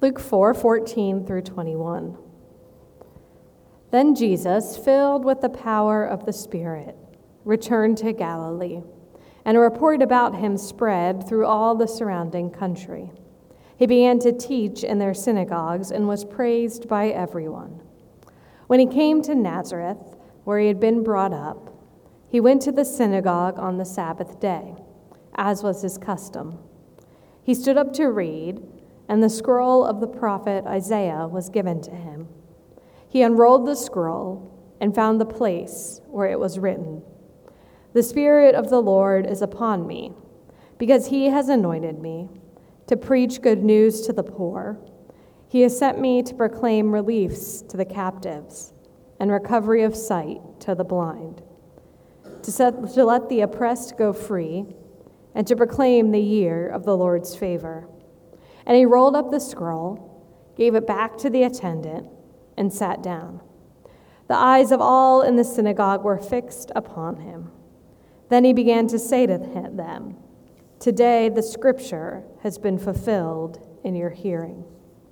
Luke 4:14 through 21. Then Jesus, filled with the power of the Spirit, returned to Galilee, and a report about him spread through all the surrounding country. He began to teach in their synagogues and was praised by everyone. When he came to Nazareth, where he had been brought up, he went to the synagogue on the Sabbath day, as was his custom. He stood up to read, and the scroll of the prophet Isaiah was given to him. He unrolled the scroll and found the place where it was written, "The Spirit of the Lord is upon me, because he has anointed me to preach good news to the poor. He has sent me to proclaim relief to the captives and recovery of sight to the blind, to let the oppressed go free, and to proclaim the year of the Lord's favor." And he rolled up the scroll, gave it back to the attendant, and sat down. The eyes of all in the synagogue were fixed upon him. Then he began to say to them, "Today the scripture has been fulfilled in your hearing."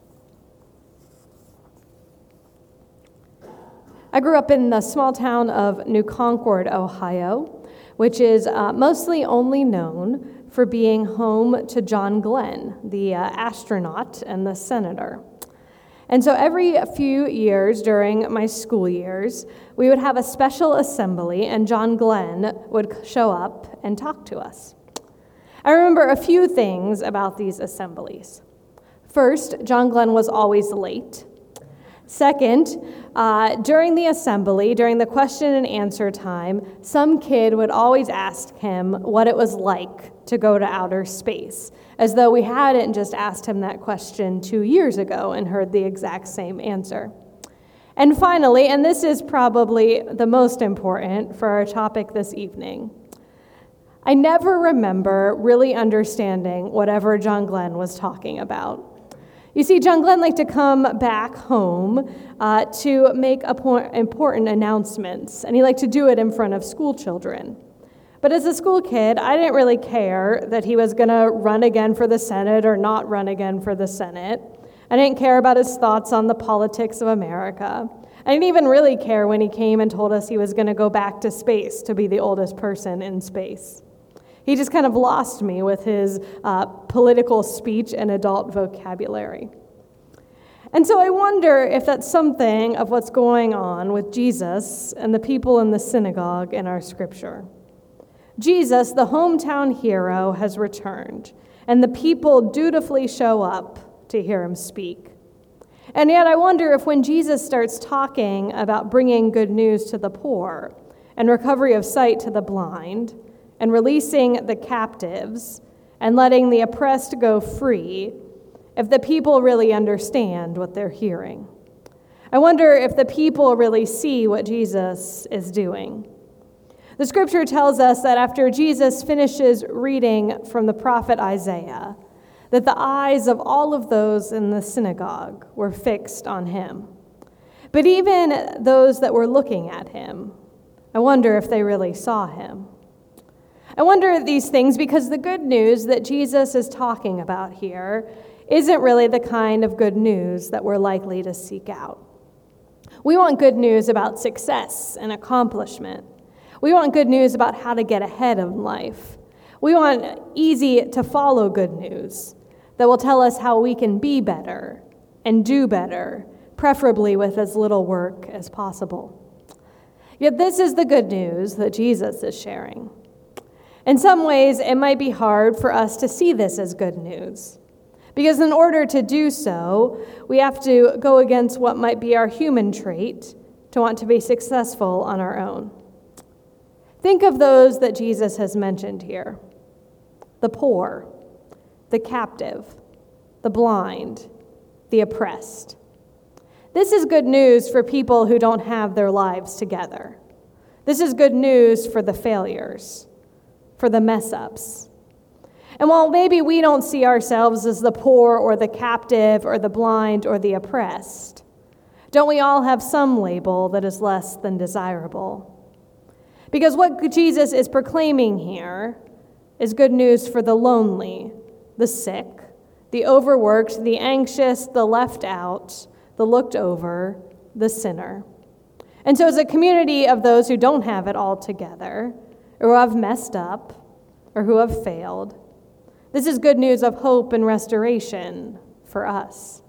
I grew up in the small town of New Concord, Ohio, which is mostly only known for being home to John Glenn, the astronaut and the senator. And so every few years during my school years, we would have a special assembly, and John Glenn would show up and talk to us. I remember a few things about these assemblies. First, John Glenn was always late. Second, during the assembly, during the question and answer time, some kid would always ask him what it was like to go to outer space, as though we hadn't just asked him that question 2 years ago and heard the exact same answer. And finally, and this is probably the most important for our topic this evening, I never remember really understanding whatever John Glenn was talking about. You see, John Glenn liked to come back home to make important announcements, and he liked to do it in front of school children. But as a school kid, I didn't really care that he was going to run again for the Senate or not run again for the Senate. I didn't care about his thoughts on the politics of America. I didn't even really care when he came and told us he was going to go back to space to be the oldest person in space. He just kind of lost me with his political speech and adult vocabulary. And so I wonder if that's something of what's going on with Jesus and the people in the synagogue in our scripture. Jesus, the hometown hero, has returned, and the people dutifully show up to hear him speak. And yet I wonder if when Jesus starts talking about bringing good news to the poor and recovery of sight to the blind, and releasing the captives, and letting the oppressed go free, if the people really understand what they're hearing. I wonder if the people really see what Jesus is doing. The scripture tells us that after Jesus finishes reading from the prophet Isaiah, that the eyes of all of those in the synagogue were fixed on him. But even those that were looking at him, I wonder if they really saw him. I wonder these things because the good news that Jesus is talking about here isn't really the kind of good news that we're likely to seek out. We want good news about success and accomplishment. We want good news about how to get ahead in life. We want easy to follow good news that will tell us how we can be better and do better, preferably with as little work as possible. Yet this is the good news that Jesus is sharing. In some ways, it might be hard for us to see this as good news, because in order to do so, we have to go against what might be our human trait to want to be successful on our own. Think of those that Jesus has mentioned here: the poor, the captive, the blind, the oppressed. This is good news for people who don't have their lives together. This is good news for the failures, for the mess-ups. And while maybe we don't see ourselves as the poor or the captive or the blind or the oppressed, don't we all have some label that is less than desirable? Because what Jesus is proclaiming here is good news for the lonely, the sick, the overworked, the anxious, the left out, the looked over, the sinner. And so as a community of those who don't have it all together, or who have messed up, or who have failed, this is good news of hope and restoration for us.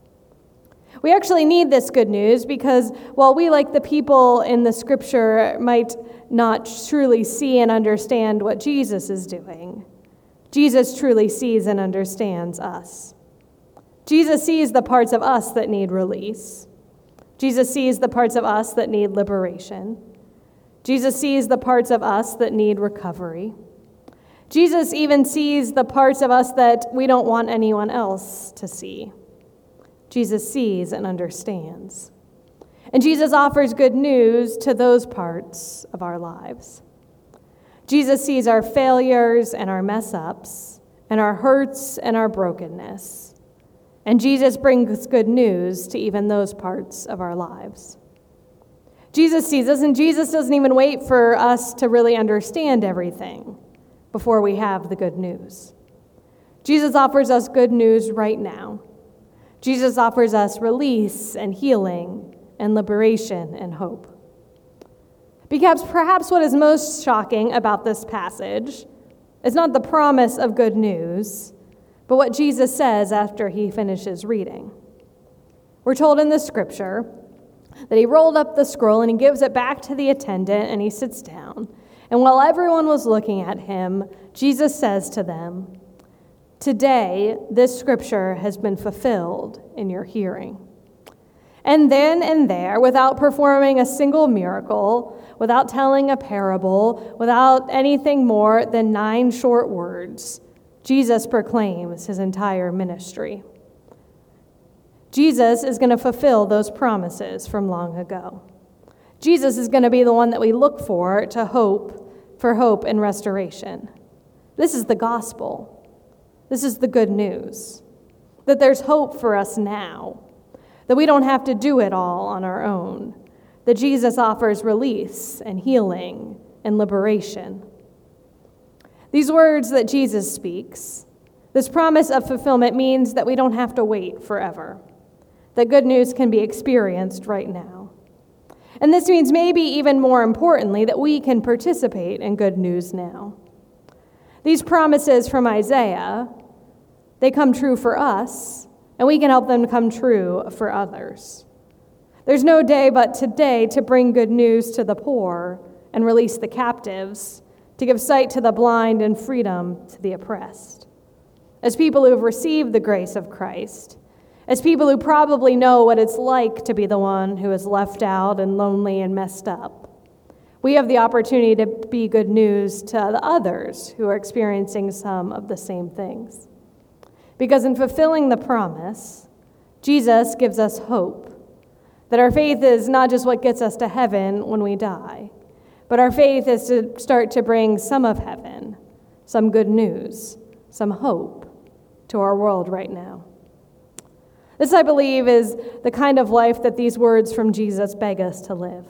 We actually need this good news because while we, like the people in the scripture, might not truly see and understand what Jesus is doing, Jesus truly sees and understands us. Jesus sees the parts of us that need release. Jesus sees the parts of us that need liberation. Jesus sees the parts of us that need recovery. Jesus even sees the parts of us that we don't want anyone else to see. Jesus sees and understands. And Jesus offers good news to those parts of our lives. Jesus sees our failures and our mess-ups, and our hurts and our brokenness. And Jesus brings good news to even those parts of our lives. Jesus sees us, and Jesus doesn't even wait for us to really understand everything before we have the good news. Jesus offers us good news right now. Jesus offers us release and healing and liberation and hope. Because perhaps what is most shocking about this passage is not the promise of good news, but what Jesus says after he finishes reading. We're told in the scripture that he rolled up the scroll and he gives it back to the attendant and he sits down. And while everyone was looking at him, Jesus says to them, "Today, this scripture has been fulfilled in your hearing." And then and there, without performing a single miracle, without telling a parable, without anything more than 9 short words, Jesus proclaims his entire ministry. Jesus is going to fulfill those promises from long ago. Jesus is going to be the one that we look for hope and restoration. This is the gospel. This is the good news. That there's hope for us now. That we don't have to do it all on our own. That Jesus offers release and healing and liberation. These words that Jesus speaks, this promise of fulfillment means that we don't have to wait forever. That good news can be experienced right now. And this means maybe even more importantly that we can participate in good news now. These promises from Isaiah, they come true for us, and we can help them come true for others. There's no day but today to bring good news to the poor and release the captives, to give sight to the blind and freedom to the oppressed. As people who have received the grace of Christ, as people who probably know what it's like to be the one who is left out and lonely and messed up, we have the opportunity to be good news to the others who are experiencing some of the same things. Because in fulfilling the promise, Jesus gives us hope. That our faith is not just what gets us to heaven when we die, but our faith is to start to bring some of heaven, some good news, some hope to our world right now. This, I believe, is the kind of life that these words from Jesus beg us to live.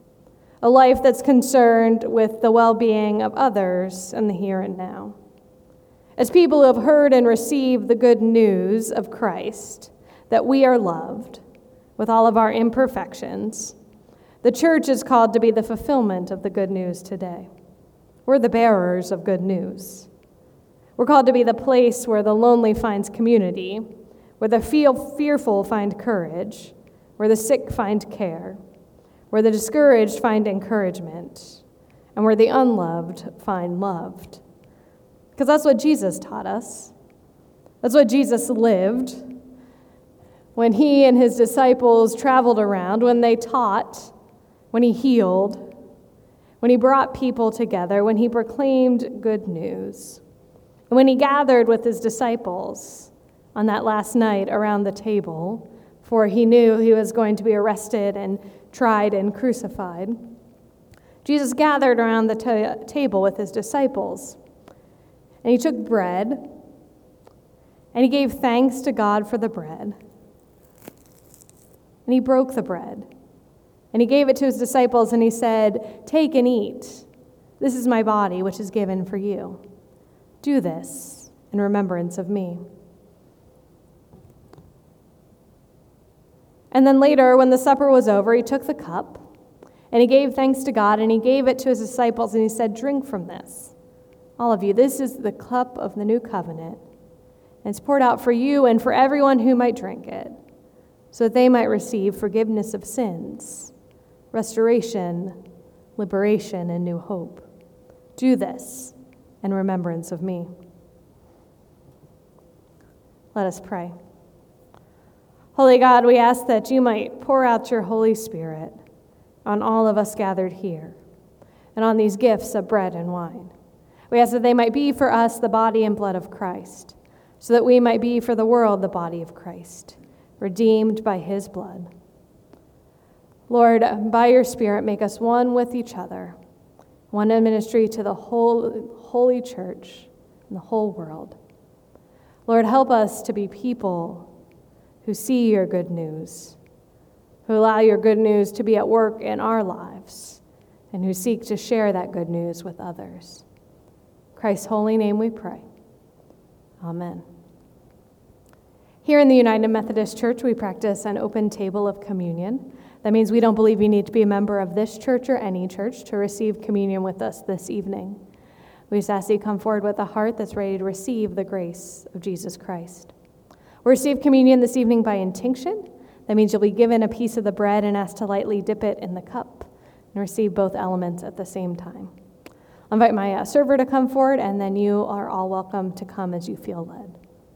A life that's concerned with the well-being of others in the here and now. As people who have heard and received the good news of Christ, that we are loved with all of our imperfections, the church is called to be the fulfillment of the good news today. We're the bearers of good news. We're called to be the place where the lonely finds community, where the fearful find courage, where the sick find care, where the discouraged find encouragement, and where the unloved find loved. Because that's what Jesus taught us. That's what Jesus lived when he and his disciples traveled around, when they taught, when he healed, when he brought people together, when he proclaimed good news, and when he gathered with his disciples on that last night around the table, for he knew he was going to be arrested and tried and crucified. Jesus gathered around the table with his disciples, and he took bread, and he gave thanks to God for the bread, and he broke the bread, and he gave it to his disciples, and he said, "Take and eat. This is my body, which is given for you. Do this in remembrance of me." And then later, when the supper was over, he took the cup, and he gave thanks to God, and he gave it to his disciples, and he said, "Drink from this, all of you. This is the cup of the new covenant. And it's poured out for you and for everyone who might drink it, so that they might receive forgiveness of sins, restoration, liberation, and new hope. Do this in remembrance of me." Let us pray. Holy God, we ask that you might pour out your Holy Spirit on all of us gathered here and on these gifts of bread and wine. We ask that they might be for us the body and blood of Christ, so that we might be for the world the body of Christ, redeemed by his blood. Lord, by your Spirit, make us one with each other, one in ministry to the whole holy church and the whole world. Lord, help us to be people who see your good news, who allow your good news to be at work in our lives, and who seek to share that good news with others. In Christ's holy name we pray. Amen. Here in the United Methodist Church, we practice an open table of communion. That means we don't believe you need to be a member of this church or any church to receive communion with us this evening. We just ask that you come forward with a heart that's ready to receive the grace of Jesus Christ. We'll receive communion this evening by intinction. That means you'll be given a piece of the bread and asked to lightly dip it in the cup and receive both elements at the same time. I'll invite my server to come forward, and then you are all welcome to come as you feel led.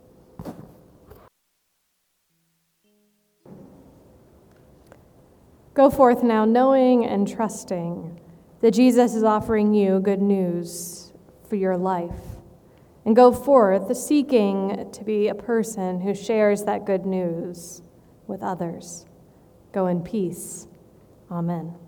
Go forth now knowing and trusting that Jesus is offering you good news for your life. And go forth seeking to be a person who shares that good news with others. Go in peace. Amen.